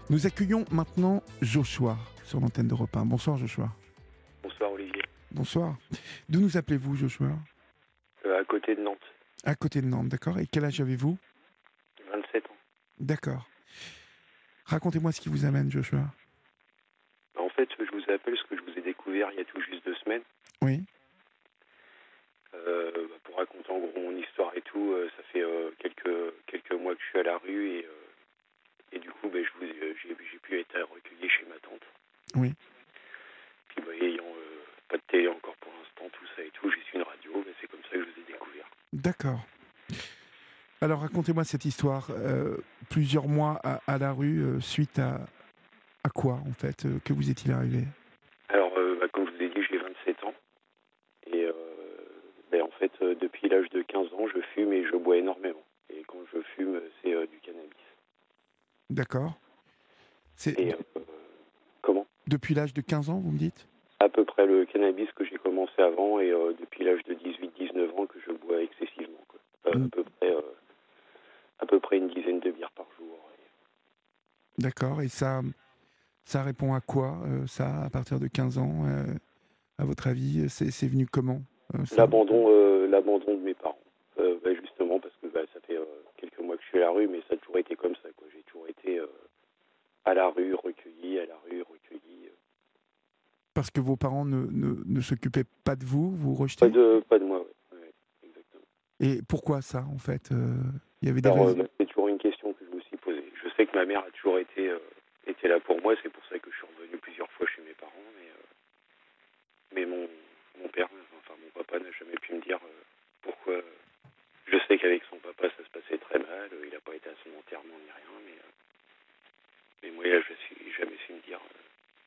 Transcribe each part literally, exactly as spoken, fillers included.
Nous accueillons maintenant Joshua sur l'antenne d'Europe un. Bonsoir Joshua. Bonsoir Olivier. Bonsoir. D'où nous appelez-vous Joshua ? Euh, à côté de Nantes. À côté de Nantes, d'accord. Et quel âge avez-vous ? vingt-sept ans. D'accord. Racontez-moi ce qui vous amène Joshua. En fait, je vous appelle parce que je vous ai découvert il y a tout juste deux semaines. Oui. Euh, bah, pour raconter en gros mon histoire et tout, euh, ça fait euh, quelques, quelques mois que je suis à la rue et, euh, et du coup, bah, je vous, euh, j'ai, j'ai pu être recueilli chez ma tante. Oui. Puis bah, ayant euh, pas de télé encore pour l'instant, tout ça et tout, j'ai su une radio, bah, c'est comme ça que je vous ai découvert. D'accord. Alors racontez-moi cette histoire. Euh, plusieurs mois à, à la rue, euh, suite à, à quoi en fait euh, que vous est-il arrivé ? Alors, euh, bah, comme je vous ai dit, j'ai vingt-sept ans. Et euh, bah, en fait, euh, depuis l'âge de quinze ans, je fume et je bois énormément. Et quand je fume, c'est euh, du cannabis. D'accord. C'est Et euh, comment ? depuis l'âge de quinze ans, vous me dites ? À peu près le cannabis que j'ai commencé avant et euh, depuis l'âge de dix-huit dix-neuf ans que je bois excessivement. Quoi. Euh, Mm. à, peu près, euh, à peu près une dizaine de bières par jour. D'accord. Et ça, ça répond à quoi euh, ça, à partir de quinze ans euh, à votre avis, c'est, c'est venu comment euh, ça ? L'abandon, euh, l'abandon de mes parents. Euh, bah, justement parce que bah, ça fait euh, quelques mois que je suis à la rue, mais ça a toujours été comme ça. Quoi. J'ai toujours été euh, à la rue, recueilli, à la rue, recueilli. euh. Parce que vos parents ne, ne, ne s'occupaient pas de vous, vous Pas rejetez ? de, pas de moi, ouais. Ouais, exactement. Et pourquoi ça, en fait euh, Il y avait des Alors, euh, raisons. bah, c'est toujours une question que je me suis posée. Je sais que ma mère a toujours été, euh, été là pour moi, c'est pour ça que je suis revenu plusieurs fois chez mes parents, mais, euh, mais mon, mon père, enfin mon papa n'a jamais pu me dire euh, pourquoi. euh, je sais qu'avec son papa ça se passait très mal, euh, il n'a pas été à son enterrement ni rien, mais, euh, mais moi là, je suis jamais su me dire euh,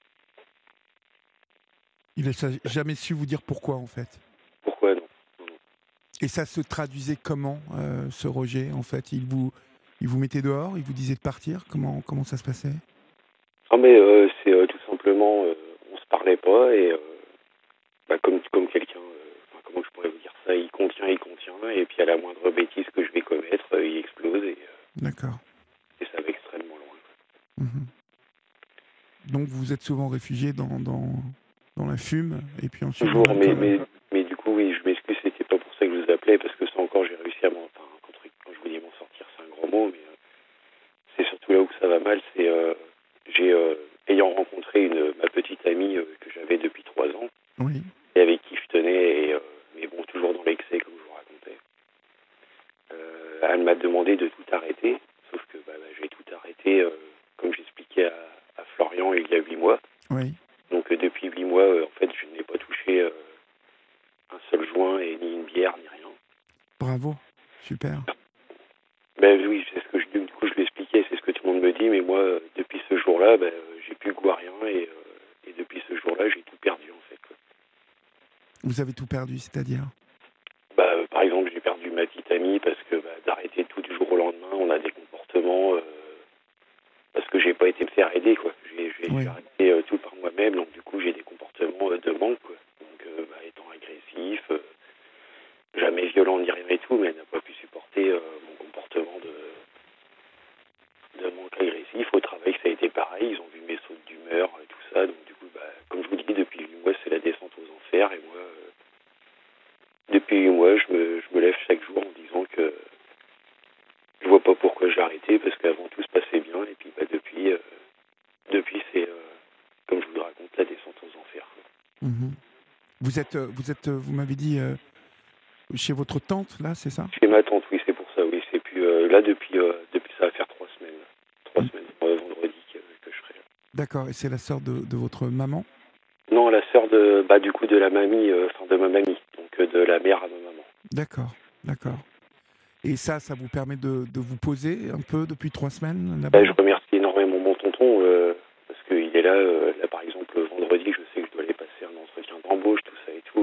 Il n'a jamais su vous dire pourquoi, en fait. pourquoi non. non, non. Et ça se traduisait comment, euh, ce rejet, en fait il vous, il vous mettait dehors, il vous disait de partir ? Comment, comment ça se passait ? Non mais euh, c'est euh, tout simplement, euh, on se parlait pas et euh, bah, comme, comme quelqu'un, euh, enfin, comment je pourrais vous dire ça, il contient, il contient, et puis à la moindre bêtise que je vais commettre, euh, il explose et, euh, D'accord. et ça va extrêmement loin. Mhm. Donc vous vous êtes souvent réfugié dans, dans, dans la fume, et puis ensuite dans Toujours, mais, l'alcool. mais, mais du coup, oui, je m'excuse, c'était pas pour ça que je vous appelais, parce que ça encore, j'ai réussi à m'en, enfin, quand, quand je vous dis m'en sortir, c'est un grand mot, mais euh, c'est surtout là où ça va mal, c'est, euh, j'ai, euh, ayant rencontré une, ma petite amie euh, que j'avais depuis trois ans, Oui. et avec qui je tenais, et, euh, mais bon, toujours dans l'excès, comme je vous racontais. Euh, elle m'a demandé de tout arrêter, sauf que bah, bah, j'ai tout arrêté, euh, comme j'expliquais à, à Florian il y a huit mois. Oui. Donc euh, depuis huit mois, euh, en fait, je n'ai pas touché euh, un seul joint et ni une bière ni rien. Bravo. Super. Ben oui, c'est ce que je, du coup je l'expliquais, c'est ce que tout le monde me dit, mais moi, euh, depuis ce jour-là, ben, euh, j'ai plus le goût à rien et, euh, et depuis ce jour-là, j'ai tout perdu en fait. Quoi. Vous avez tout perdu, c'est-à-dire ? Bah, euh, par exemple, j'ai perdu ma petite amie parce que bah, d'arrêter tout du jour au lendemain, on a des comportements euh, parce que j'ai pas été me faire aider, quoi. J'ai, j'ai, Oui. j'ai arrêté euh, tout par moi-même, donc du coup j'ai des comportements euh, de manque, quoi. Donc euh, bah, étant agressif, euh, jamais violent ni rien et tout, mais elle n'a pas pu supporter euh, mon comportement de, de manque agressif. Au travail, ça a été pareil, ils ont vu mes sautes d'humeur, et tout ça, donc du coup, bah, comme je vous dis, depuis huit mois, c'est la descente aux enfers, et moi, euh, depuis huit mois, je me, je me lève chaque jour en disant que je vois pas pourquoi j'ai arrêté, parce qu'avant tout se passait bien, et puis bah, depuis, euh, depuis c'est, euh, comme je vous le raconte, la descente aux enfers. Quoi. Mhm. Vous êtes, euh, vous êtes, euh, vous m'avez dit, euh, chez votre tante, là, c'est ça ? Chez ma tante, oui, c'est pour ça, oui, c'est plus euh, là depuis, euh, depuis ça va faire trois semaines, trois Mm. semaines, euh, vendredi que, que je serai là. D'accord. Et c'est la sœur de, de votre maman ? Non, la sœur de, bah, du coup, de la mamie, euh, enfin de ma mamie, donc euh, de la mère à ma maman. D'accord. D'accord. Et ça, ça vous permet de, de vous poser un peu depuis trois semaines Bah, là-bas ? je remercie énormément mon tonton, euh, parce qu'il est là, euh, là, par exemple, vendredi, je sais que je dois aller passer un entretien d'embauche, tout ça et tout,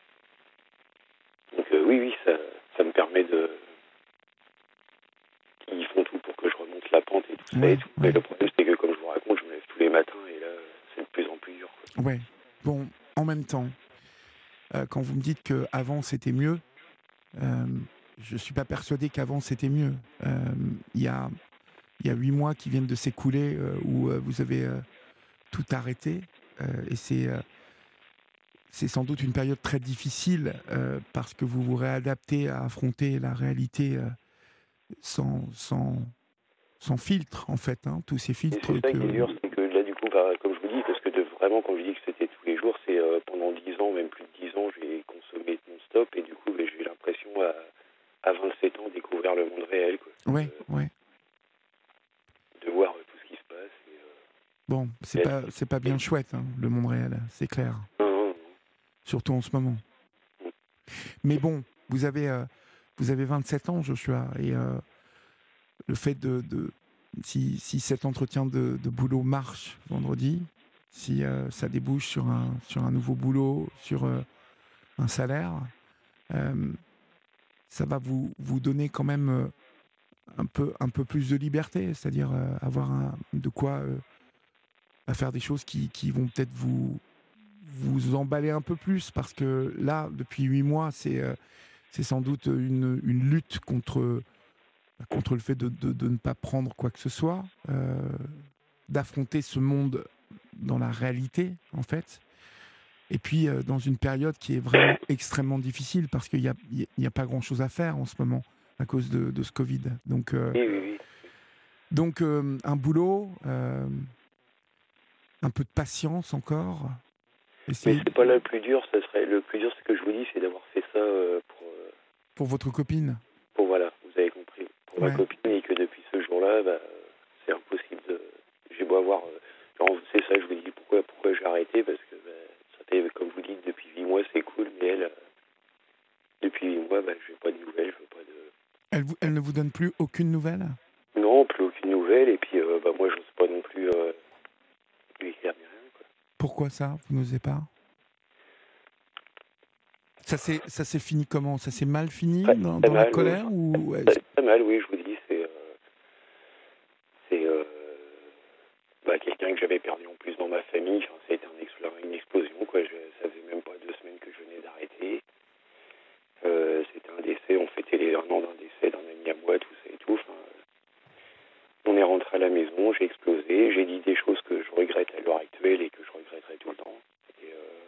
mais... donc euh, oui, oui, ça, ça me permet de... Ils font tout pour que je remonte la pente et tout ça Ouais, et tout, ouais. mais le problème, c'est que, comme je vous raconte, je me lève tous les matins, et là, c'est de plus en plus dur, quoi. Ouais. Bon, en même temps, euh, quand vous me dites qu'avant c'était mieux, euh, je ne suis pas persuadé qu'avant c'était mieux. Euh, Il y a, il y a huit mois qui viennent de s'écouler euh, où euh, vous avez euh, tout arrêté. Euh, et c'est, euh, c'est sans doute une période très difficile euh, parce que vous vous réadaptez à affronter la réalité euh, sans, sans, sans filtre, en fait. Hein, tous ces Et filtres c'est ça que... qui est dur, c'est que là, du coup, bah, comme je vous dis, parce que de, vraiment, quand je dis que c'était tous les jours, c'est euh, pendant dix ans, même plus de dix ans, j'ai consommé non-stop, et du coup, bah, j'ai l'impression, à, à vingt-sept ans, découvrir le monde réel, quoi. Ouais, Euh, ouais. de voir euh, tout ce qui se passe. Et, euh, Bon, c'est et pas, c'est pas bien chouette, hein, le monde réel, c'est clair. non, non, non. Surtout en ce moment. Mais bon, vous avez, euh, vous avez vingt-sept ans, Joshua, et euh, le fait de, de si, si cet entretien de, de boulot marche vendredi, si euh, ça débouche sur un, sur un nouveau boulot, sur euh, un salaire, euh, ça va vous, vous donner quand même euh, un peu, un peu plus de liberté, c'est-à-dire euh, avoir un, de quoi euh, à faire des choses qui, qui vont peut-être vous, vous emballer un peu plus, parce que là, depuis huit mois, c'est euh, c'est sans doute une, une lutte contre, contre le fait de, de, de ne pas prendre quoi que ce soit, euh, d'affronter ce monde dans la réalité, en fait. Et puis, euh, dans une période qui est vraiment extrêmement difficile, parce qu'il n'y a, il y a pas grand-chose à faire en ce moment, à cause de, de ce Covid. Donc, euh, Oui, oui, oui. donc euh, un boulot, euh, un peu de patience encore. Mais Essayer c'est pas là le plus dur, ça serait le plus dur, ce que je vous dis, c'est d'avoir fait ça euh, pour, euh, pour votre copine. pour voilà, vous avez compris, pour ma Ouais. copine, et que depuis ce jour-là, bah, euh, c'est impossible de. J'ai beau avoir, euh, genre, c'est ça, je vous dis pourquoi, pourquoi j'ai arrêté, parce que bah, ça fait, comme vous dites, depuis huit mois, c'est cool, mais elle, euh, depuis huit mois, bah, je veux pas de nouvelles, je veux pas de. Elle, vous, elle ne vous donne plus aucune nouvelle? Non, plus aucune nouvelle, et puis euh, bah, moi, je n'ose pas non plus euh, lui écrire ni rien, quoi. Pourquoi ça? Vous n'osez pas? Ça s'est, ça s'est fini comment? Ça s'est mal fini Très, dans, très dans la mal, oui. colère ou Très, est-ce- très mal, oui, je vous dis, c'est. Euh, c'est. Euh, bah, quelqu'un que j'avais perdu en plus dans ma famille, enfin, ça a été un expl- une explosion, quoi. Je, ça faisait même pas deux semaines que je venais d'arrêter. Euh, c'était un décès, on fêtait les un an d'un décès d'un ami à moi, tout ça et tout. Enfin, on est rentré à la maison, j'ai explosé, j'ai dit des choses que je regrette à l'heure actuelle et que je regretterai tout le temps. Et, euh,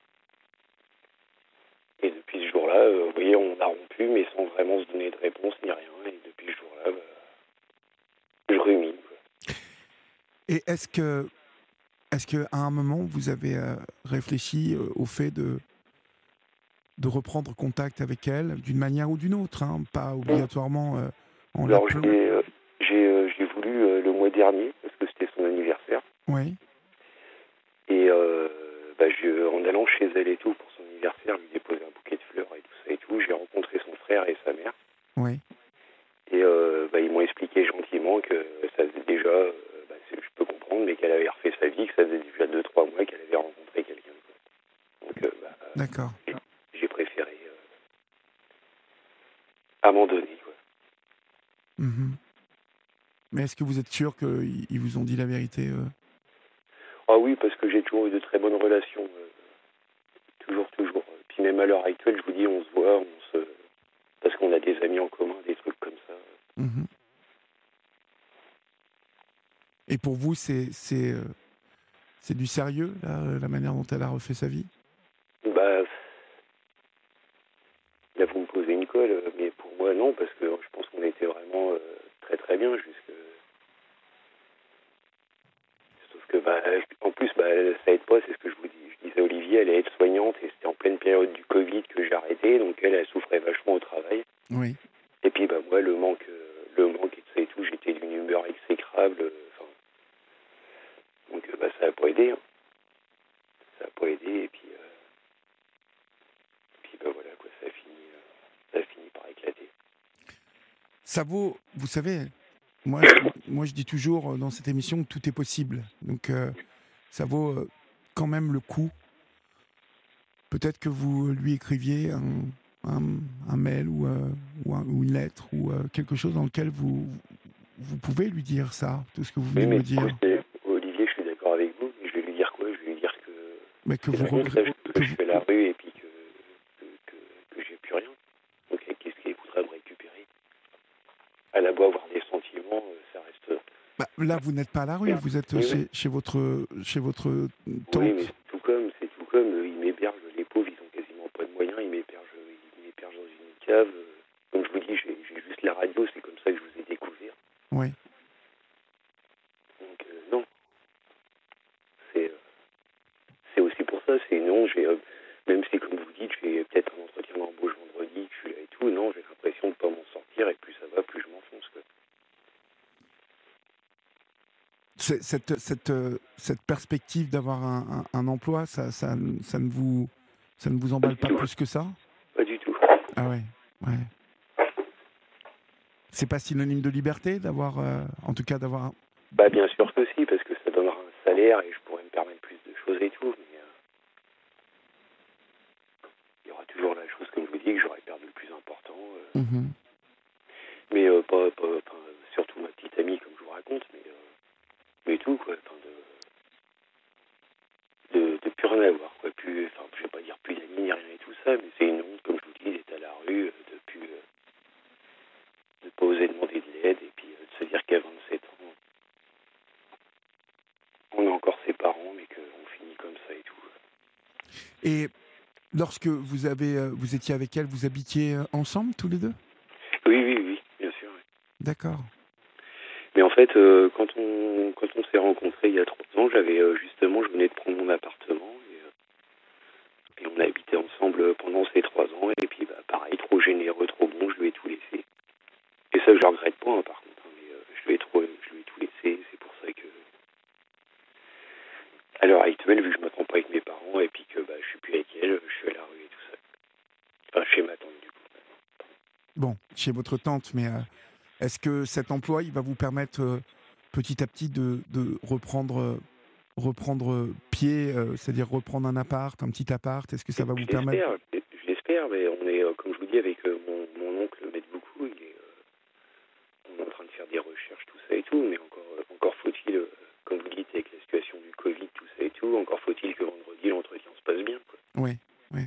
et depuis ce jour-là, euh, vous voyez, on a rompu, mais sans vraiment se donner de réponse ni rien. Et depuis ce jour-là, bah, je rumine, quoi. Et est-ce que, est-ce que à un moment vous avez euh, réfléchi euh, au fait de de reprendre contact avec elle d'une manière ou d'une autre, hein, pas obligatoirement euh, en Alors, l'appelant? j'ai, euh, j'ai, euh, j'ai voulu euh, le mois dernier, parce que c'était son anniversaire. Oui, Et euh, bah, je, en allant chez elle et tout pour son anniversaire, lui déposer un bouquet de fleurs et tout ça et tout, j'ai rencontré son frère et sa mère. oui. Et euh, bah, ils m'ont expliqué gentiment que ça faisait déjà, euh, bah, c'est- je peux comprendre, mais qu'elle avait refait sa vie, que ça faisait déjà deux trois mois qu'elle avait rencontré quelqu'un, quoi. Donc, euh, bah, D'accord. j'ai, j'ai préféré euh, abandonner, quoi. Mhm. Mais est-ce que vous êtes sûr qu'ils ils vous ont dit la vérité euh Ah oui, parce que j'ai toujours eu de très bonnes relations, euh, toujours, toujours. Puis même à l'heure actuelle, je vous dis, on se voit, on se, parce qu'on a des amis en commun, des trucs comme ça. Mhm. Et pour vous, c'est c'est euh, c'est du sérieux, là, euh, la manière dont elle a refait sa vie? Bah, là, vous me posez une colle, euh, mais pour moi, non, parce que je pense qu'on était vraiment euh, très très bien jusque. Sauf que, bah, en plus, bah, ça aide pas, c'est ce que je vous dis. Je disais à Olivier, elle est aide-soignante et c'était en pleine période du Covid que j'ai arrêté, donc elle, elle souffrait vachement au travail. Oui. Et puis, bah, moi, le manque, euh, le manque et tout ça et tout, j'étais d'une humeur exécrable. euh, Enfin, donc, euh, bah, ça a pas aidé. Hein. Ça a pas aidé, et puis, euh, puis bah, voilà, quoi, ça a fini, euh, ça a fini par éclater. Ça vaut, vous savez, moi, je, moi je dis toujours euh, dans cette émission que tout est possible. Donc euh, ça vaut euh, quand même le coup. Peut-être que vous lui écriviez un, un, un mail ou, euh, ou, un- ou une lettre ou euh, quelque chose dans lequel vous, vous pouvez lui dire ça, tout ce que vous venez Oui, de mais me dire. écoutez, Olivier, je suis d'accord avec vous, mais je vais lui dire quoi? Je vais lui dire que Mais que c'est vous la honte, regrettez. que, Que que je vous... fais la rue et puis que, que, que, que j'ai plus rien. Donc, qu'est-ce qu'il voudrait me récupérer? Elle a beau avoir des sentiments, euh, ça reste là, vous n'êtes pas à la rue, vous êtes oui, chez, oui. chez votre chez votre tante. Oui, mais c'est tout comme, c'est tout comme, euh, ils m'hébergent, les pauvres, ils ont quasiment pas de moyens, ils m'hébergent, ils m'hébergent dans une cave. euh, Comme je vous dis, j'ai j'ai juste la radio, c'est comme ça que je vous ai découvert. Oui. Donc euh, non, c'est euh, c'est aussi pour ça, c'est non, j'ai euh, même si comme vous dites, j'ai peut-être un entretien d'embauche vendredi, que je suis là et tout, non, j'ai l'impression de pas m'en sortir et plus ça va, plus je m'enfonce, quoi. C'est- Cette, cette, euh, cette perspective d'avoir un, un- un emploi, ça, ça, ça ne vous ça ne vous Pas emballe du pas tout, plus que ça? pas du tout. Ah ouais, ouais. C'est pas synonyme de liberté d'avoir, euh, en tout cas d'avoir. un- Bah bien sûr que si, parce que ça donnera un salaire et je pourrais me permettre plus de choses et tout, mais euh, il y aura toujours la chose, comme je vous dis, que j'aurais perdu le plus important. euh, Mhm. mais euh, pas, pas, enfin, surtout ma petite amie, comme je vous raconte, mais, euh, mais tout, quoi. Enfin, de, de, de plus rien avoir, quoi. Plus, enfin, je vais pas dire plus d'amis, ni rien et tout ça, mais c'est une honte, comme je vous dis, d'être à la rue, euh, de plus, euh, de pas oser demander de l'aide, et puis euh, de se dire qu'à vingt-sept ans, on est encore ses parents, mais qu'on finit comme ça et tout. Et lorsque vous avez, euh, vous étiez avec elle, vous habitiez euh, ensemble tous les deux? Oui, oui, oui, bien sûr. Oui. D'accord. Mais en fait, euh, quand on quand on s'est rencontrés il y a trois ans, j'avais euh, justement, je venais de prendre mon appartement et, euh, et on a habité ensemble pendant ces trois ans. Et puis, bah, pareil, trop généreux, trop bon, je lui ai tout laissé. Et ça, je le regrette pas, hein, par contre. Hein, mais euh, je lui ai trop, je lui ai tout laissé. C'est pour ça que, à l'heure actuelle, vu que je m'entends pas avec mes parents et puis que bah, je suis plus avec elle, je suis à la rue et tout ça. Enfin, chez ma tante du coup. Bon, chez votre tante, mais euh, est-ce que cet emploi, il va vous permettre euh, petit à petit de, de reprendre, euh, reprendre euh, pied, euh, c'est-à-dire reprendre un appart, un petit appart? Est-ce que ça va Je vous permettre? l'espère, je l'espère, mais on est, euh, comme je vous dis, avec euh, mon, mon oncle m'aide beaucoup. Il est, euh, on est en train de faire des recherches, tout ça et tout, mais encore, euh, encore faut-il, euh, comme vous dites, avec la situation du Covid, tout ça et tout, encore faut-il que vendredi l'entretien se passe bien, quoi. Oui, oui.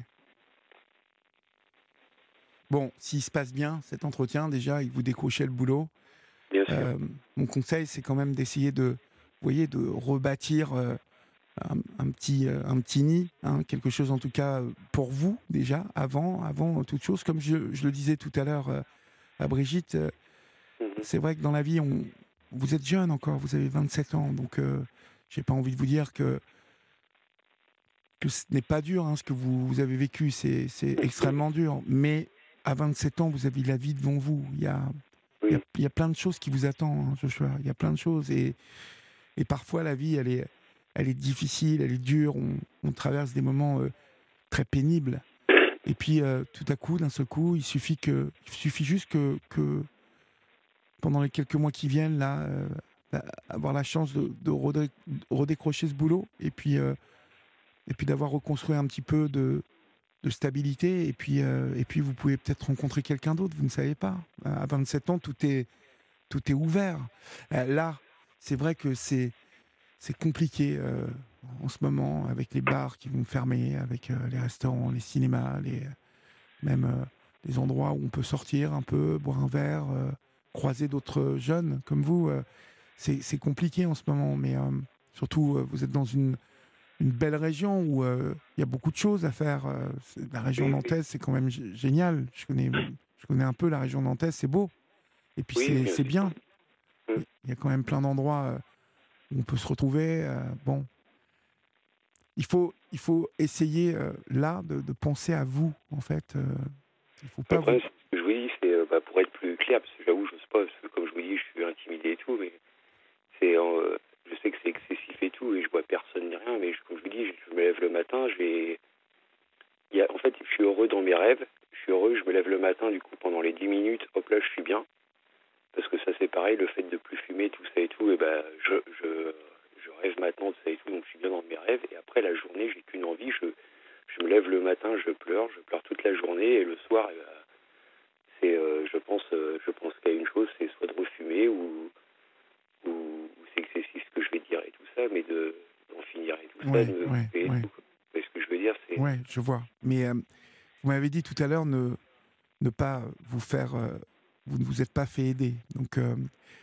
Bon, s'il se passe bien, cet entretien, déjà, il vous décrochez le boulot. Bien sûr. Euh, mon conseil, c'est quand même d'essayer de, vous voyez, de rebâtir euh, un, un petit, euh, un petit nid, hein, quelque chose en tout cas euh, pour vous déjà, avant, avant toute chose. Comme je, je le disais tout à l'heure euh, à Brigitte, euh, Mhm. c'est vrai que dans la vie, on, vous êtes jeune encore, vous avez vingt-sept ans, donc euh, j'ai pas envie de vous dire que que ce n'est pas dur, hein, ce que vous, vous avez vécu, c'est c'est extrêmement dur. Mais à vingt-sept ans, vous avez la vie devant vous. Il y a, il y a, Oui, il y a plein de choses qui vous attendent, hein, Joshua. Il y a plein de choses. Et, et parfois, la vie, elle est, elle est difficile, elle est dure. On, on traverse des moments euh, très pénibles. Et puis, euh, tout à coup, d'un seul coup, il suffit, que, il suffit juste que, que, pendant les quelques mois qui viennent, là, euh, avoir la chance de, de redé- redécrocher ce boulot. Et puis, euh, et puis d'avoir reconstruit un petit peu de, de stabilité. Et puis, euh, et puis, vous pouvez peut-être rencontrer quelqu'un d'autre, vous ne savez pas. À vingt-sept ans, tout est, tout est ouvert. Euh, là, c'est vrai que c'est, c'est compliqué euh, en ce moment, avec les bars qui vont fermer, avec euh, les restaurants, les cinémas, les, même euh, les endroits où on peut sortir un peu, boire un verre, euh, croiser d'autres jeunes comme vous. euh, c'est, c'est compliqué en ce moment, mais euh, surtout, euh, vous êtes dans une, une belle région où euh, il y a beaucoup de choses à faire. euh, c'est- la région oui, oui, nantaise, c'est quand même g- génial. Je connais, je connais un peu la région nantaise, c'est beau. Et puis oui, c'est, bien c'est sûr. bien. Mm. Il y a quand même plein d'endroits euh, où on peut se retrouver. euh, bon, il faut, il faut essayer euh, là de, de penser à vous, en fait. euh, il faut pas vous. Après, ce que je vous dis, c'est euh, bah, pour être plus clair, parce que j'avoue, je sais pas, parce que comme je vous dis, je suis intimidé et tout, mais c'est, euh, je sais que c'est excessif et tout, et je vois personne ni rien, mais je- comme je vous dis, je, je me lève le matin, j'ai, il y a, en fait, je suis heureux dans mes rêves, je suis heureux, je me lève le matin, du coup, pendant les dix minutes, hop là, je suis bien, parce que ça c'est pareil, le fait de plus fumer, tout ça et tout, et ben, je, je, je rêve maintenant de ça et tout, donc je suis bien dans mes rêves, et après la journée, j'ai qu'une envie, je, je me lève le matin, je pleure, je pleure toute la journée, et le soir, eh ben, c'est, euh, je pense, euh, je pense qu'il y a une chose, c'est soit de refumer ou, ou, ou c'est excessif ce que je vais dire et tout ça, mais de d'en finir et tout ça, Ouais, de me ouais, couper et ouais, tout. Quoi. Mais ce que je veux dire, c'est ouais, je vois. Mais euh, vous m'avez dit tout à l'heure ne, ne pas vous faire. euh, vous ne vous êtes pas fait aider. Donc, euh, Hum, hum. il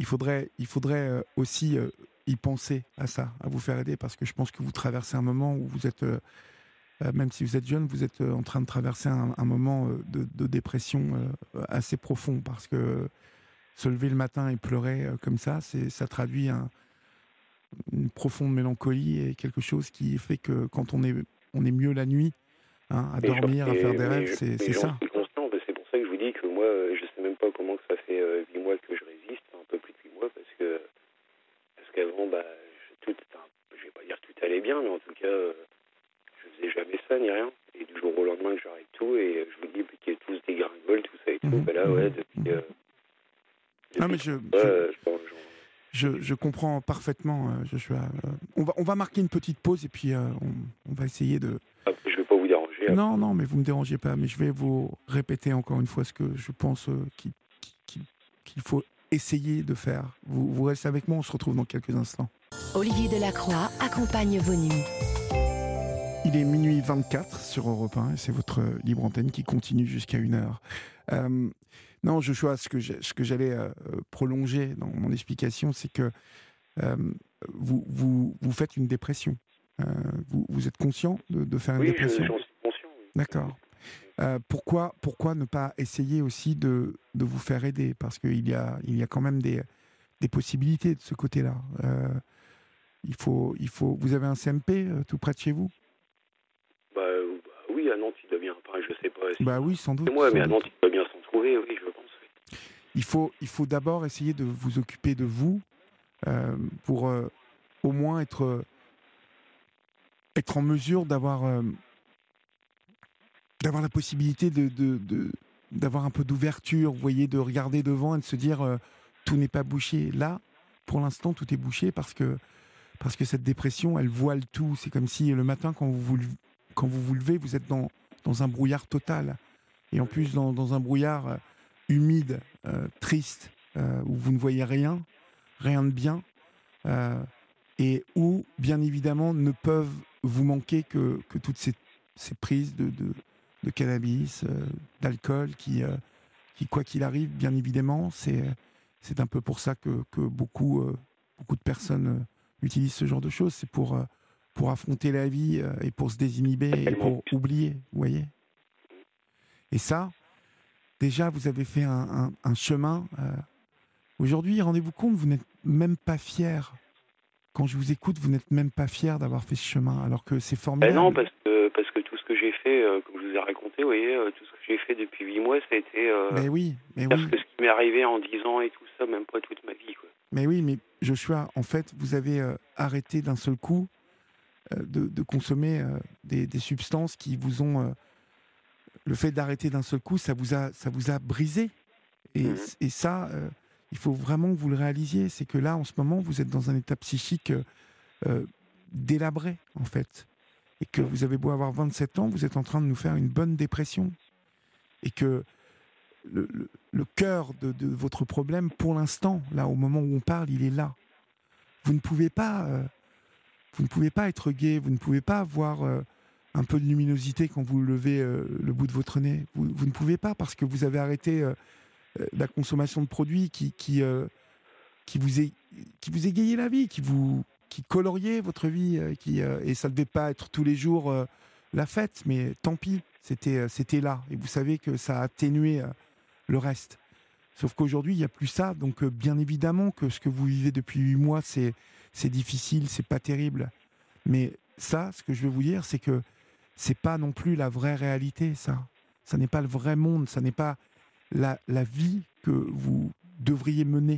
il faudrait, il faudrait euh, aussi euh, y penser à ça, à vous faire aider, parce que je pense que vous traversez un moment où vous êtes, euh, euh, même si vous êtes jeune, vous êtes euh, en train de traverser un, un moment euh, de, de dépression euh, assez profond, parce que se lever le matin et pleurer euh, comme ça, c'est, ça traduit un, une profonde mélancolie et quelque chose qui fait que quand on est, on est mieux la nuit, hein, à Mais dormir, à je- faire mais- des rêves, mais je- c'est, mais c'est j'en ça. suis conscient, bah, c'est pour ça que je vous dis que moi, euh, je sais même pas comment que ça fait euh, huit mois que je résiste, un peu plus de huit mois, parce que parce qu'avant, bah, je, tout, enfin, je vais pas dire que tout allait bien, mais en tout cas, euh, je faisais jamais ça ni rien. Et du jour au lendemain, que j'arrête tout, et euh, je vous dis que tout se dégringole, tout ça et tout. Mhm, Bah là, mhm, ouais, mhm. depuis, euh, Non, mais depuis je, trois je, mois, euh, j'en- j'en- je, je comprends parfaitement, euh, Joshua. Euh, on, va, on va marquer une petite pause et puis euh, on, on va essayer de... après, je vais pas vous déranger. Après. Non, non, mais vous ne me dérangez pas, mais je vais vous répéter encore une fois ce que je pense euh, qu'il, qu'il- qu'il faut essayer de faire. Vous, vous restez avec moi, on se retrouve dans quelques instants. Olivier Delacroix accompagne vos nuits. Il est minuit vingt-quatre sur Europe un et c'est votre libre antenne qui continue jusqu'à une heure. Euh, non, Joshua, ce que, j'ai- ce que j'allais euh, prolonger dans mon explication, c'est que euh, vous, vous, vous faites une dépression. Euh, vous, vous êtes conscient de, de faire une Oui, je- dépression? j'en suis conscient. Oui. D'accord. Euh, pourquoi, pourquoi ne pas essayer aussi de, de vous faire aider? Parce qu'il y a, il y a quand même des, des possibilités de ce côté-là. Euh, il faut, il faut... Vous avez un C M P euh, tout près de chez vous? Bah, euh, bah, oui, à Nantes, il doit bien. Enfin, je sais pas. Si Bah oui, sans doute. c'est moi, sans mais à doute. Nantes, il doit bien s'en trouver, oui, je pense. Oui. Il faut, il faut d'abord essayer de vous occuper de vous euh, pour euh, au moins être, euh, être en mesure d'avoir, euh, d'avoir la possibilité de, de, de- d'avoir un peu d'ouverture, vous voyez, de regarder devant et de se dire euh, tout n'est pas bouché. Là, pour l'instant, tout est bouché parce que, parce que cette dépression, elle voile tout. C'est comme si le matin, quand vous vous, lev- quand vous, vous levez, vous êtes dans, dans un brouillard total. Et en plus, dans, dans un brouillard euh, humide, euh, triste, euh, où vous ne voyez rien, rien de bien, euh, et où, bien évidemment, ne peuvent vous manquer que, que toutes ces, ces prises de, de, de cannabis, euh, d'alcool, qui, euh, qui, quoi qu'il arrive, bien évidemment, c'est, c'est un peu pour ça que, que beaucoup, euh, beaucoup de personnes euh, utilisent ce genre de choses. C'est pour, euh, pour affronter la vie euh, et pour se désinhiber et pour oublier, vous voyez. Et ça, déjà, vous avez fait un, un, un chemin. Euh, aujourd'hui, rendez-vous compte, vous n'êtes même pas fier. Quand je vous écoute, vous n'êtes même pas fier d'avoir fait ce chemin, alors que c'est Ben formidable. non, parce que, parce que tout ce que j'ai fait, euh, comme je vous ai raconté, vous voyez, euh, tout ce que j'ai fait depuis huit mois, ça a été euh, Mais oui, mais parce oui, que ce qui m'est arrivé en dix ans et tout ça, même pas toute ma vie, quoi. mais oui, mais Joshua, en fait, vous avez euh, arrêté d'un seul coup euh, de, de consommer euh, des, des substances qui vous ont... euh, le fait d'arrêter d'un seul coup, ça vous a, ça vous a brisé. Et, Mhm. et ça, euh, il faut vraiment que vous le réalisiez. C'est que là, en ce moment, vous êtes dans un état psychique euh, euh, délabré, en fait. Et que vous avez beau avoir vingt-sept ans, vous êtes en train de nous faire une bonne dépression. Et que le, le, le cœur de, de votre problème, pour l'instant, là, au moment où on parle, il est là. Vous ne pouvez pas, euh, vous ne pouvez pas être gai, vous ne pouvez pas avoir euh, un peu de luminosité quand vous levez euh, le bout de votre nez. Vous, vous ne pouvez pas parce que vous avez arrêté euh, euh, la consommation de produits qui, qui, euh, qui, vous, é- qui vous égayaient la vie, qui vous qui coloriaient votre vie. euh, qui, euh, et ça ne devait pas être tous les jours euh, la fête, mais tant pis, c'était, euh, c'était là. Et vous savez que ça a atténué euh, le reste. Sauf qu'aujourd'hui, il n'y a plus ça. Donc, euh, bien évidemment que ce que vous vivez depuis huit mois, c'est, c'est difficile, c'est pas terrible. Mais ça, ce que je veux vous dire, c'est que c'est pas non plus la vraie réalité, ça. Ça n'est pas le vrai monde, ça n'est pas la, la vie que vous devriez mener.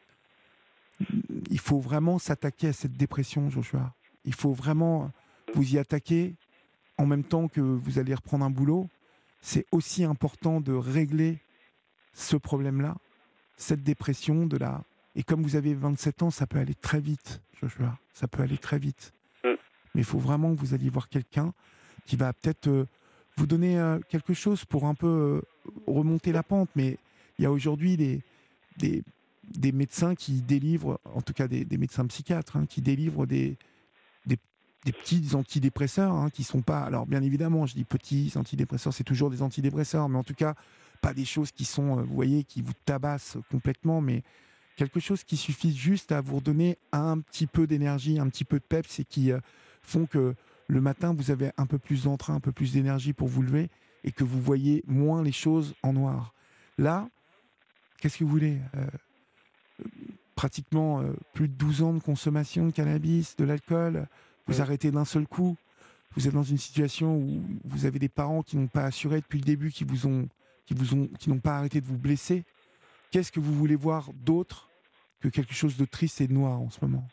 Il faut vraiment s'attaquer à cette dépression, Joshua. Il faut vraiment vous y attaquer en même temps que vous allez reprendre un boulot. C'est aussi important de régler ce problème-là, cette dépression de la... Et comme vous avez vingt-sept ans, ça peut aller très vite, Joshua. Ça peut aller très vite. Mm. Mais il faut vraiment que vous alliez voir quelqu'un qui va peut-être euh, vous donner euh, quelque chose pour un peu euh, remonter la pente. Mais il y a aujourd'hui des, des, des médecins qui délivrent, en tout cas des, des médecins psychiatres, hein, qui délivrent des, des, des petits antidépresseurs hein, qui sont pas... Alors bien évidemment, je dis petits antidépresseurs, c'est toujours des antidépresseurs, mais en tout cas, pas des choses qui sont, euh, vous voyez, qui vous tabassent complètement, mais quelque chose qui suffit juste à vous redonner un petit peu d'énergie, un petit peu de peps et qui euh, font que le matin, vous avez un peu plus d'entrain, un peu plus d'énergie pour vous lever et que vous voyez moins les choses en noir. Là, qu'est-ce que vous voulez euh, Pratiquement euh, plus de douze ans de consommation de cannabis, de l'alcool, vous arrêtez d'un seul coup. Vous êtes dans une situation où vous avez des parents qui n'ont pas assuré depuis le début, qui vous ont, qui vous ont, qui n'ont pas arrêté de vous blesser. Qu'est-ce que vous voulez voir d'autre que quelque chose de triste et de noir en ce moment?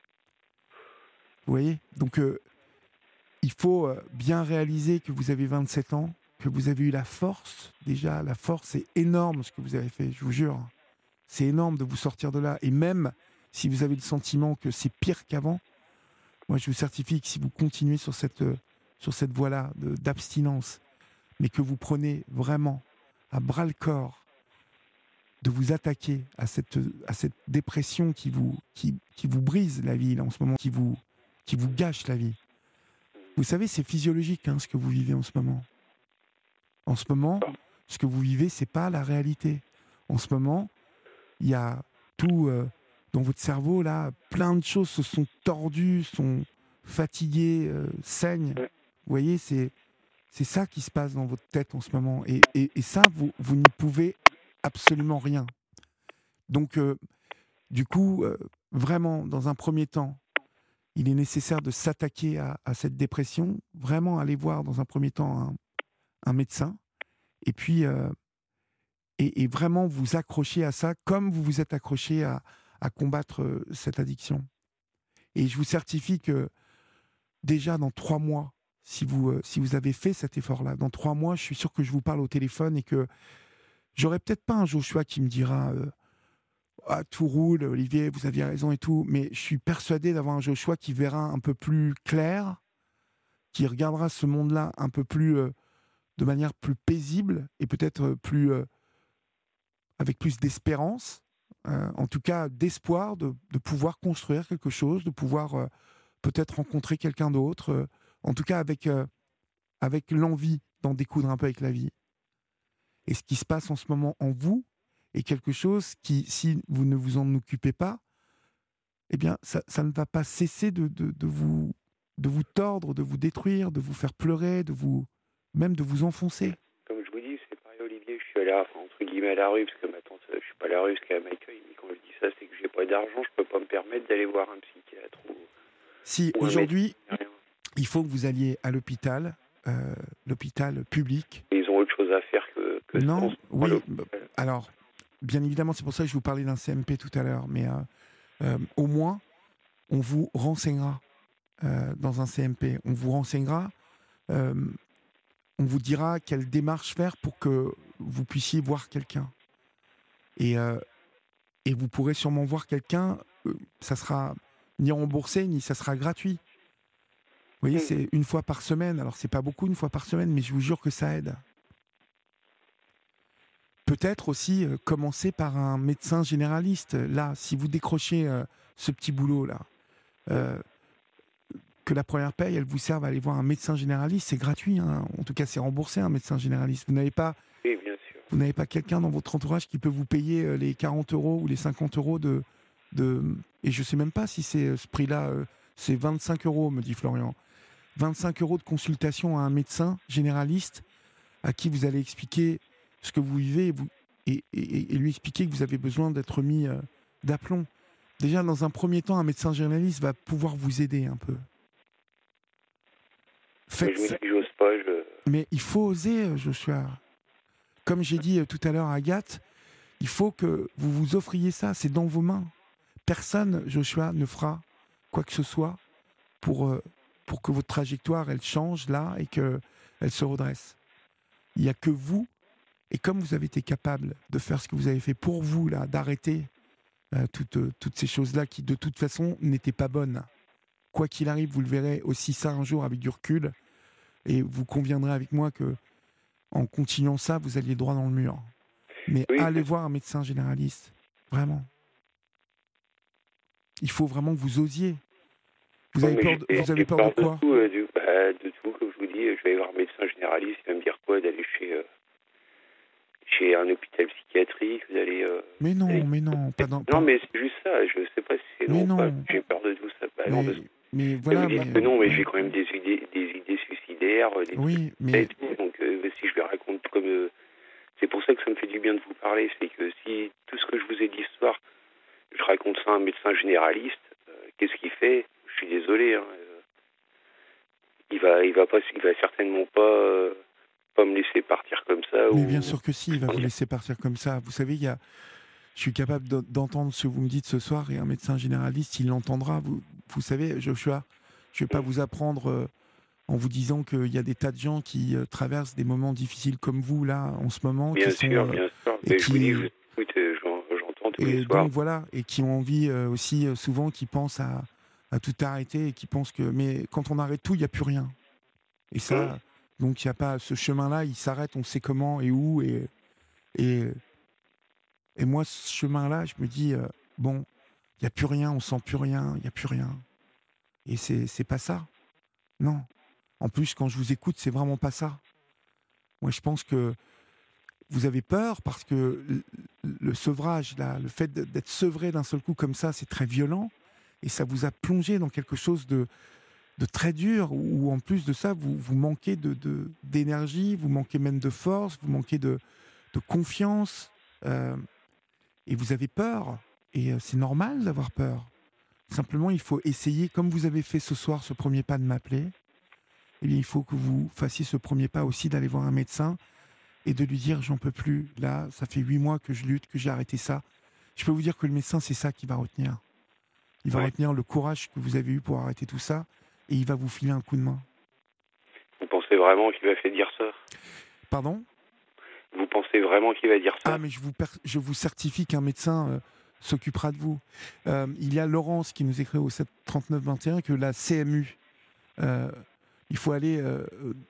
Vous voyez? Donc, euh, il faut euh, bien réaliser que vous avez vingt-sept ans, que vous avez eu la force. Déjà, la force, c'est énorme ce que vous avez fait, je vous jure. C'est énorme de vous sortir de là. Et même si vous avez le sentiment que c'est pire qu'avant, moi, je vous certifie que si vous continuez sur cette, euh, sur cette voie-là de- d'abstinence, mais que vous prenez vraiment à bras-le-corps de vous attaquer à cette, à cette dépression qui vous, qui, qui vous brise la vie, là, en ce moment, qui vous, qui vous gâche la vie. Vous savez, c'est physiologique, hein, ce que vous vivez en ce moment. En ce moment, ce que vous vivez, c'est pas la réalité. En ce moment, il y a tout euh, dans votre cerveau, là, plein de choses se sont tordues, sont fatiguées, euh, saignent. Vous voyez, c'est, c'est ça qui se passe dans votre tête en ce moment. Et, et, et ça, vous, vous n'y pouvez absolument rien. Donc, euh, du coup, euh, vraiment, dans un premier temps, il est nécessaire de s'attaquer à, à cette dépression, vraiment aller voir dans un premier temps un, un médecin, et puis euh, et, et vraiment vous accrocher à ça comme vous vous êtes accroché à, à combattre euh, cette addiction. Et je vous certifie que déjà dans trois mois, si vous, euh, si vous avez fait cet effort-là, dans trois mois, je suis sûr que je vous parle au téléphone et que j'aurai peut-être pas un Joshua qui me dira euh, ah, tout roule, Olivier, vous aviez raison et tout, mais je suis persuadé d'avoir un Joshua qui verra un peu plus clair, qui regardera ce monde-là un peu plus, euh, de manière plus paisible et peut-être plus, euh, avec plus d'espérance, euh, en tout cas d'espoir de, de pouvoir construire quelque chose, de pouvoir euh, peut-être rencontrer quelqu'un d'autre, euh, en tout cas avec, euh, avec l'envie d'en découdre un peu avec la vie. Et ce qui se passe en ce moment en vous est quelque chose qui, si vous ne vous en occupez pas, eh bien, ça, ça ne va pas cesser de, de, de, vous, de vous tordre, de vous détruire, de vous faire pleurer, de vous, même de vous enfoncer. Comme je vous dis, c'est pareil, Olivier, je suis allé, enfin, entre guillemets, à la rue, parce que ma tante, je suis pas à la rue, parce qu'elle m'accueille, mais quand je dis ça, c'est que j'ai pas d'argent, je peux pas me permettre d'aller voir un psychiatre ou... Si, ou un aujourd'hui, médecin. il faut que vous alliez à l'hôpital, euh, l'hôpital public. Ils ont autre chose à faire que, que Non, ça. oui, bah, alors, bien évidemment, c'est pour ça que je vous parlais d'un C M P tout à l'heure, mais euh, euh, au moins, on vous renseignera euh, dans un C M P. On vous renseignera, euh, on vous dira quelle démarche faire pour que vous puissiez voir quelqu'un. Et, euh, et vous pourrez sûrement voir quelqu'un, euh, ça sera ni remboursé, ni ça sera gratuit. Vous voyez, c'est une fois par semaine. Alors, c'est pas beaucoup, une fois par semaine, mais je vous jure que ça aide. Peut-être aussi euh, commencer par un médecin généraliste. Là, si vous décrochez euh, ce petit boulot-là, euh, que la première paye, elle vous serve à aller voir un médecin généraliste, c'est gratuit. Hein. En tout cas, c'est remboursé, un médecin généraliste. Vous n'avez pas, Oui, bien sûr. vous n'avez pas quelqu'un dans votre entourage qui peut vous payer euh, les quarante euros ou les cinquante euros de... de et je ne sais même pas si c'est euh, ce prix-là, euh, c'est vingt-cinq euros, me dit Florian. vingt-cinq euros de consultation à un médecin généraliste à qui vous allez expliquer ce que vous vivez et, vous, et, et, et lui expliquer que vous avez besoin d'être mis euh, d'aplomb. Déjà, dans un premier temps, un médecin généraliste va pouvoir vous aider un peu. Faites Mais je me ça. dis, j'ose pas, je... Mais il faut oser, euh, Joshua. Comme j'ai dit euh, tout à l'heure à Agathe, il faut que vous vous offriez ça, c'est dans vos mains. Personne, Joshua, ne fera quoi que ce soit pour, euh, pour que votre trajectoire, elle change là et qu'elle se redresse. Il n'y a que vous, et comme vous avez été capable de faire ce que vous avez fait pour vous, là, d'arrêter euh, toutes, euh, toutes ces choses-là qui, de toute façon, n'étaient pas bonnes. Quoi qu'il arrive, vous le verrez aussi ça un jour avec du recul, et vous conviendrez avec moi que en continuant ça, vous alliez droit dans le mur. Mais Oui, allez mais... voir un médecin généraliste, vraiment. Il faut vraiment que vous osiez. Vous avez mais peur de, j'ai- vous avez j'ai peur de quoi? tout, euh, du, bah, de tout, comme je vous dis, je vais voir un médecin généraliste, il va me dire quoi d'aller chez, euh, chez un hôpital psychiatrique, d'aller... Euh, mais non, d'aller... mais non, pas dans... Non, pas... mais c'est juste ça, je sais pas si c'est mais non ou pas, non. j'ai peur de tout ça. Bah, mais, non, parce... mais voilà, vous dites mais... que non, mais ouais. j'ai quand même des idées, des idées suicidaires, des oui, trucs mais... et tout, donc euh, si je les raconte comme... Euh, c'est pour ça que ça me fait du bien de vous parler, c'est que si tout ce que je vous ai dit ce soir, je raconte ça à un médecin généraliste, euh, qu'est-ce qu'il fait? Je suis désolé, hein, euh, il va, il va pas, il va certainement pas, euh, pas me laisser partir comme ça. Mais ou... bien sûr que si, il va vous laisser partir comme ça. Vous savez, il y a... je suis capable d'entendre ce que vous me dites ce soir, et un médecin généraliste, il l'entendra. Vous, vous savez, Joshua, je ne vais pas vous apprendre euh, en vous disant qu'il y a des tas de gens qui euh, traversent des moments difficiles comme vous, là, en ce moment. Bien qui sûr, sont, bien sûr. Et Mais qui... je vous dis, je vous écoute, euh, j'entends tous et les soirs. donc voilà, et qui ont envie euh, aussi, euh, souvent, qui pensent à, à tout arrêter, et qui pensent que... Mais quand on arrête tout, il n'y a plus rien. Et ça, Mmh. donc il n'y a pas... Ce chemin-là, il s'arrête, on sait comment et où, et... et Et moi, ce chemin-là, je me dis, euh, bon, il n'y a plus rien, on sent plus rien, il n'y a plus rien. Et c'est, c'est pas ça. Non. En plus, quand je vous écoute, c'est vraiment pas ça. Moi, je pense que vous avez peur parce que le, le sevrage, là, le fait d'être sevré d'un seul coup comme ça, c'est très violent. Et ça vous a plongé dans quelque chose de, de très dur, où en plus de ça, vous, vous manquez de, de, d'énergie, vous manquez même de force, vous manquez de, de confiance. Euh, Et vous avez peur, et c'est normal d'avoir peur. Simplement, il faut essayer, comme vous avez fait ce soir, ce premier pas de m'appeler, eh bien, il faut que vous fassiez ce premier pas aussi d'aller voir un médecin et de lui dire, j'en peux plus, là, ça fait huit mois que je lutte, que j'ai arrêté ça. Je peux vous dire que le médecin, c'est ça qu'il va retenir. Il va Ouais. retenir le courage que vous avez eu pour arrêter tout ça, et il va vous filer un coup de main. Vous pensez vraiment qu'il va faire dire ça? Pardon ? Vous pensez vraiment qu'il va dire ça? Ah, mais je vous, per- je vous certifie qu'un médecin euh, s'occupera de vous. Euh, il y a Laurence qui nous écrit au sept trente-neuf vingt et un que la C M U, euh, il faut aller euh,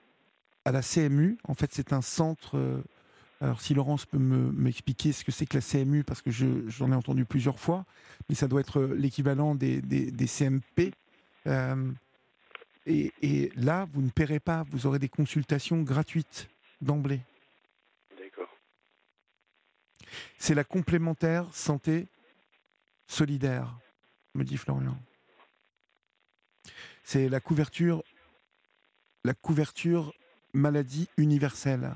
à la C M U. En fait, c'est un centre. Euh, alors, si Laurence peut me, m'expliquer ce que c'est que la C M U, parce que je, j'en ai entendu plusieurs fois, mais ça doit être l'équivalent des, des, des C M P. Euh, et, et là, vous ne paierez pas. Vous aurez des consultations gratuites d'emblée. C'est la complémentaire santé solidaire, me dit Florian. C'est la couverture, la couverture maladie universelle.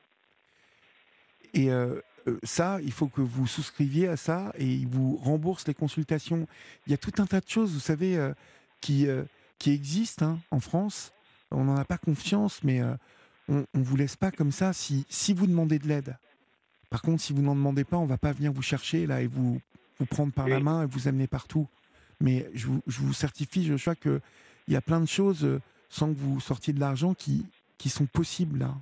Et euh, euh, ça, il faut que vous souscriviez à ça et ils vous remboursent les consultations. Il y a tout un tas de choses, vous savez, euh, qui, euh, qui existent hein, en France. On n'en a pas confiance, mais euh, on ne vous laisse pas comme ça si, si vous demandez de l'aide. Par contre, si vous n'en demandez pas, on ne va pas venir vous chercher là et vous, vous prendre par la main et vous amener partout. Mais je vous, je vous certifie, Joshua, qu'il y a plein de choses, euh, sans que vous sortiez de l'argent, qui, qui sont possibles là.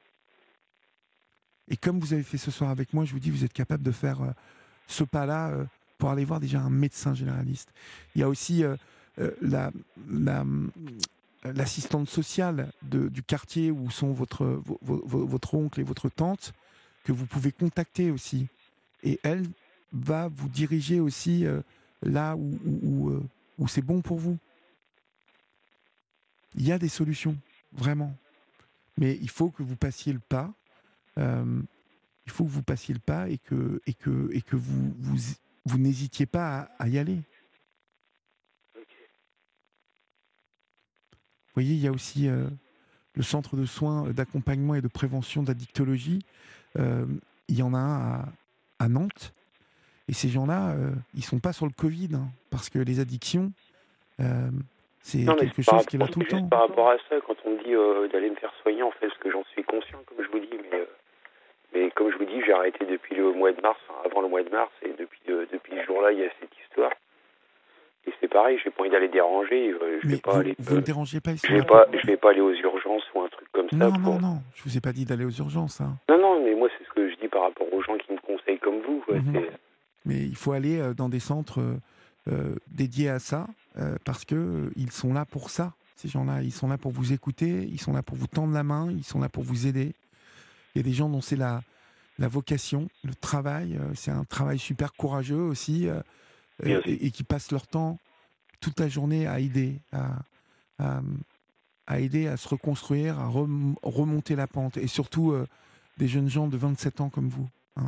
Et comme vous avez fait ce soir avec moi, je vous dis, vous êtes capable de faire euh, ce pas-là euh, pour aller voir déjà un médecin généraliste. Il y a aussi euh, euh, la, la, l'assistante sociale de, du quartier où sont votre, vo, vo, votre oncle et votre tante, que vous pouvez contacter aussi. Et elle va vous diriger aussi euh, là où, où, où, euh, où c'est bon pour vous. Il y a des solutions, vraiment. Mais il faut que vous passiez le pas. Euh, il faut que vous passiez le pas et que, et que, et que vous, vous, vous n'hésitiez pas à, à y aller. Vous voyez, il y a aussi euh, le centre de soins, d'accompagnement et de prévention d'addictologie. Euh, il y en a un à, à Nantes. Et ces gens-là, euh, ils ne sont pas sur le Covid, hein, parce que les addictions, euh, c'est non, quelque chose rapport, qui est là tout le temps. Par rapport à ça, quand on me dit euh, d'aller me faire soigner, en fait, parce que j'en suis conscient, comme je vous dis, mais, euh, mais comme je vous dis, j'ai arrêté depuis le mois de mars, enfin, avant le mois de mars, et depuis, euh, depuis ce jour-là, il y a cette histoire. Et c'est pareil, j'ai pas envie d'aller déranger. Euh, je mais vais pas vous, aller, vous euh, ne dérangez pas, je vais pas, je vais pas aller aux urgences ou un truc comme ça. Non, pour... non, non, je vous ai pas dit d'aller aux urgences. Hein. Non, non, mais moi, c'est ce que je dis par rapport aux gens qui me conseillent comme vous. Quoi. Mm-hmm. C'est... Mais il faut aller dans des centres euh, dédiés à ça, euh, parce qu'ils euh, sont là pour ça, ces gens-là. Ils sont là pour vous écouter, ils sont là pour vous tendre la main, ils sont là pour vous aider. Il y a des gens dont c'est la, la vocation, le travail. Euh, c'est un travail super courageux aussi, euh, euh, et, et qui passent leur temps toute la journée à aider, à, à, à aider à se reconstruire, à rem, remonter la pente. Et surtout, euh, des jeunes gens de vingt-sept ans comme vous. Hein.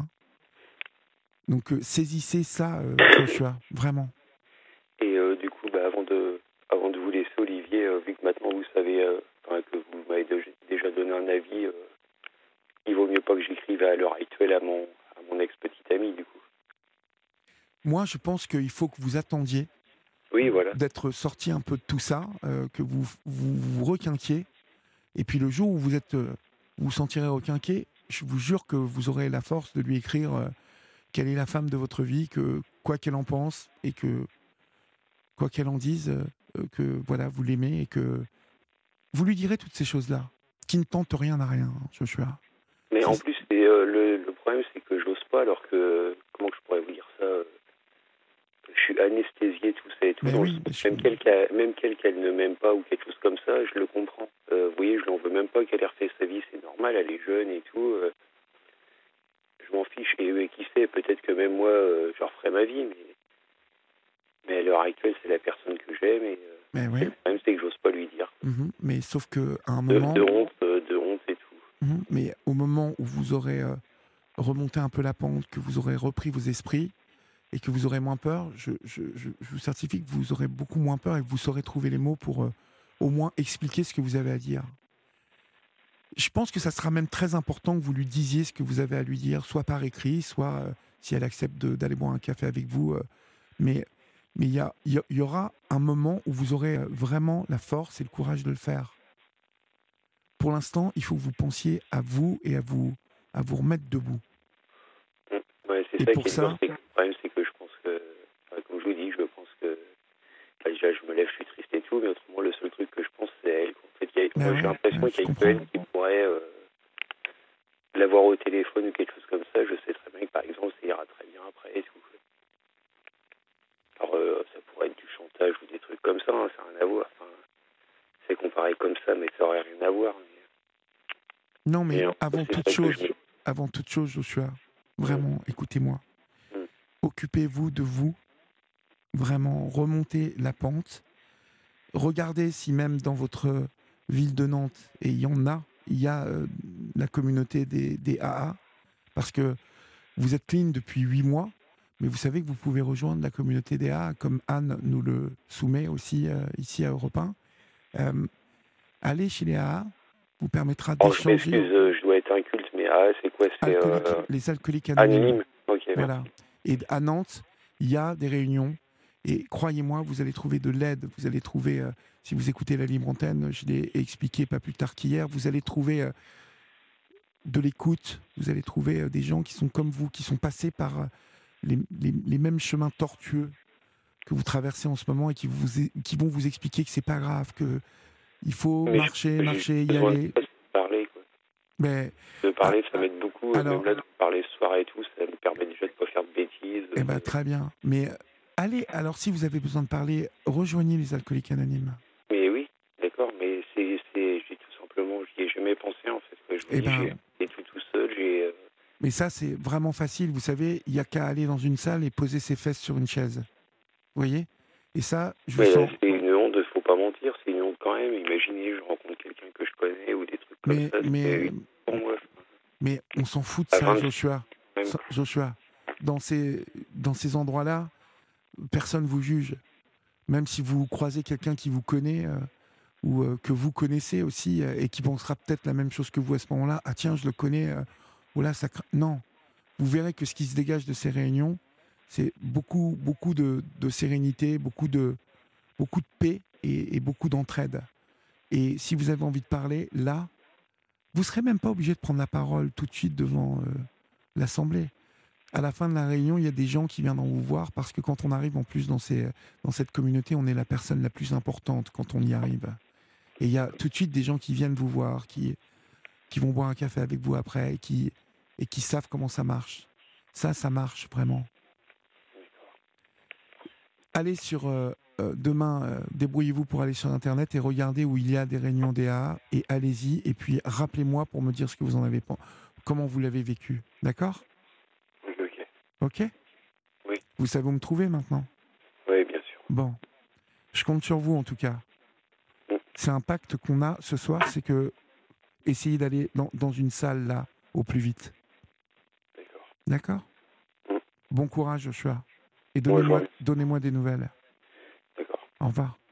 Donc euh, saisissez ça, euh, Joshua, vraiment. Et euh, du coup, bah, avant de avant de vous laisser, Olivier, euh, vu que maintenant vous savez, euh, enfin, que vous m'avez de- déjà donné un avis, euh, il vaut mieux pas que j'écrive à l'heure actuelle à mon à mon ex-petite amie, du coup. Moi, je pense qu'il faut que vous attendiez Oui, voilà. d'être sorti un peu de tout ça, euh, que vous, vous vous requinquiez. Et puis le jour où vous êtes, euh, vous vous sentirez requinqué, je vous jure que vous aurez la force de lui écrire euh, quelle est la femme de votre vie, que quoi qu'elle en pense et que quoi qu'elle en dise, euh, que voilà, vous l'aimez et que vous lui direz toutes ces choses-là, qui ne tentent rien à rien, hein, Joshua. Mais en C'est- plus, c'est, euh, le, le problème, c'est que j'ose pas, alors que, comment je pourrais vous dire ça, euh, je suis anesthésié, tout ça et tout. Mais Dans le oui, sens, mais je- même quelqu'un même quel qu'elle ne m'aime pas ou quelque chose comme ça, je le comprends. Euh, vous voyez, je l'en veux même pas qu'elle ait refait sa vie, c'est normal, elle est jeune et tout. euh, je m'en fiche. Et, et qui sait, peut-être que même moi, euh, je referai ma vie, mais, mais à l'heure actuelle, c'est la personne que j'aime. Et euh, mais et oui, le problème, c'est que j'ose pas lui dire. mhm. Mais sauf que à un De, moment, de honte, euh, de honte et tout. mhm, mais au moment où vous aurez euh, remonté un peu la pente, que vous aurez repris vos esprits et que vous aurez moins peur, je, je, je, je vous certifie que vous aurez beaucoup moins peur et que vous saurez trouver les mots pour euh, au moins expliquer ce que vous avez à dire. Je pense que ça sera même très important que vous lui disiez ce que vous avez à lui dire, soit par écrit, soit euh, si elle accepte de- d'aller boire un café avec vous. euh, mais mais il y, a- il y a- il y aura un moment où vous aurez euh, vraiment la force et le courage de le faire. Pour l'instant, il faut que vous pensiez à vous et à vous, à vous remettre debout. Mm. Ouais, c'est Et ça pour qui est ça- dur. C'est que le problème, c'est que je pense que, enfin, comme je vous dis, je pense que, enfin, déjà, je me lève, je suis triste et tout, mais autrement, le seul truc que je pense, c'est à elle. En fait, il y a- Ben moi, ouais, j'ai l'impression ouais, qu'il je y a que elle qui pourrait euh, l'avoir au téléphone ou quelque chose comme ça. Je sais très bien que, par exemple, ça ira très bien après et tout. Alors, euh, ça pourrait être du chantage ou des trucs comme ça, hein, ça n'a rien à voir. Enfin, c'est comparé comme ça, mais ça aurait rien à voir. Mais, Non, mais mais, euh, avant c'est toute ça que chose, je me- avant toute chose, Joshua, vraiment, écoutez-moi. Mm. Occupez-vous de vous, vraiment, remontez la pente. Regardez si même dans votre ville de Nantes, et il y en a, il y a euh, la communauté des, des A A, parce que vous êtes clean depuis huit mois, mais vous savez que vous pouvez rejoindre la communauté des A A, comme Anne nous le soumet aussi euh, ici à Europe un. Euh, allez chez les A A, vous permettra Oh, je m'excuse, d'échanger. euh, je dois être inculte, mais ah, c'est quoi? C'est Alcooliques- euh, les alcooliques anonymes. anonyme? Ok, Voilà. Et à Nantes, il y a des réunions. Et croyez-moi, vous allez trouver de l'aide. Vous allez trouver, euh, si vous écoutez la libre antenne, je l'ai expliqué pas plus tard qu'hier, vous allez trouver euh, de l'écoute. Vous allez trouver euh, des gens qui sont comme vous, qui sont passés par euh, les, les- les mêmes chemins tortueux que vous traversez en ce moment et qui, vous, qui vont vous expliquer que c'est pas grave, que il faut Mais marcher, j'ai- marcher, j'ai y besoin aller. de parler, quoi. Mais De parler, ça m'aide beaucoup. euh, alors- Même là, de parler ce soir et tout, ça me permet déjà de pas faire de bêtises. Eh ben, euh, très bien. Mais euh, allez, alors si vous avez besoin de parler, rejoignez les alcooliques anonymes. Mais oui, d'accord, mais c'est, c'est, j'ai tout simplement, j'y ai jamais pensé en fait. Quoi. Je Eh me dis, ben- j'ai fait tout tout seul, j'ai. euh, Mais ça, c'est vraiment facile. Vous savez, il n'y a qu'à aller dans une salle et poser ses fesses sur une chaise. Vous voyez? Et ça, je vous Mais sens. c'est une honte, faut pas mentir, c'est une honte quand même. Imaginez, je rencontre quelqu'un que je connais ou des trucs comme Mais, ça. mais, c'est pour moi. mais on s'en fout de À ça, vingt Joshua. même. Ça- Joshua, dans ces, dans ces endroits-là, personne ne vous juge. Même si vous croisez quelqu'un qui vous connaît euh, ou euh, que vous connaissez aussi euh, et qui pensera peut-être la même chose que vous à ce moment-là. Ah tiens, je le connais. Euh, oh là, ça cra- Non. Vous verrez que ce qui se dégage de ces réunions, c'est beaucoup, beaucoup de, de sérénité, beaucoup de, beaucoup de paix et, et beaucoup d'entraide. Et si vous avez envie de parler, là, vous ne serez même pas obligé de prendre la parole tout de suite devant euh, l'Assemblée. À la fin de la réunion, il y a des gens qui viendront vous voir parce que quand on arrive en plus dans, ces, dans cette communauté, on est la personne la plus importante quand on y arrive. Et il y a tout de suite des gens qui viennent vous voir, qui, qui vont boire un café avec vous après et qui, et qui savent comment ça marche. Ça, ça marche vraiment. Allez sur euh, euh, demain, euh, débrouillez-vous pour aller sur Internet et regardez où il y a des réunions D A A et allez-y. Et puis rappelez-moi pour me dire ce que vous en avez, pen- comment vous l'avez vécu. D'accord? Ok, ok. Ok? Oui. Vous savez où me trouver maintenant? Oui, bien sûr. Bon. Je compte sur vous en tout cas. Mm. C'est un pacte qu'on a ce soir, c'est que essayez d'aller dans, dans une salle là, au plus vite. D'accord. D'accord. Mm. Bon courage, Joshua. Et Bonjour. donnez-moi, donnez-moi des nouvelles. D'accord. Au revoir.